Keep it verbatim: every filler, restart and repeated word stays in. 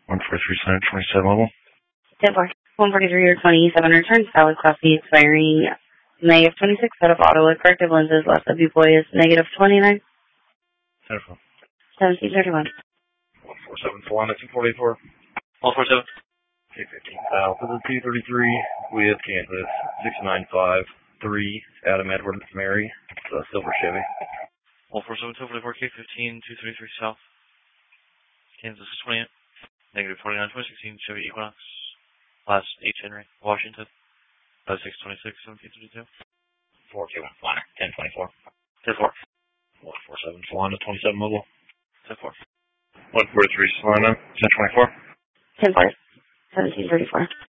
one forty-three center, twenty-seven mobile. ten four. one forty-three or twenty-seven returns, valid class B expiring May of twenty-six, out of auto with corrective lenses, last W boy is negative twenty-nine. ten four. seventeen thirty-one. one four seven, Solana, two forty-four. one four seven. K fifteen South, this is two thirty-three with Kansas, six nine five three, Adam Edward Mary, uh, Silver Chevy. one four seven, two forty-four, K fifteen, two thirty-three South, Kansas twenty-eight, negative twenty-nine, twenty sixteen, Chevy Equinox, last H. Henry, Washington, five six twenty-six, seventeen thirty-two. four two one, Flyer, ten twenty-four. ten four. one four seven, Solana, twenty-seven mobile. ten four. one forty-three, Solana, ten twenty-four. ten four. seventeen thirty-four.